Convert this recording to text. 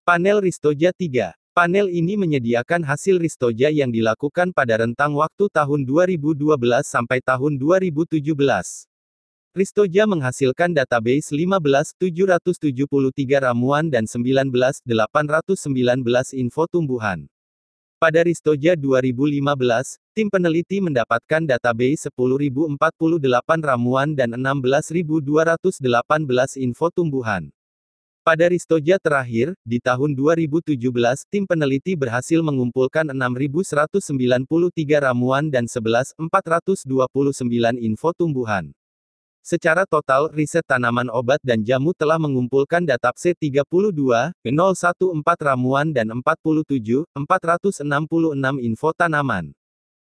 Panel Ristoja 3. Panel ini menyediakan hasil Ristoja yang dilakukan pada rentang waktu tahun 2012 sampai tahun 2017. Ristoja menghasilkan database 15.773 ramuan dan 19.819 info tumbuhan. Pada Ristoja 2015, tim peneliti mendapatkan database 10.048 ramuan dan 16.218 info tumbuhan. Pada Ristoja terakhir, di tahun 2017, tim peneliti berhasil mengumpulkan 6.193 ramuan dan 11.429 info tumbuhan. Secara total, riset tanaman obat dan jamu telah mengumpulkan database 32.014 ramuan dan 47.466 info tanaman.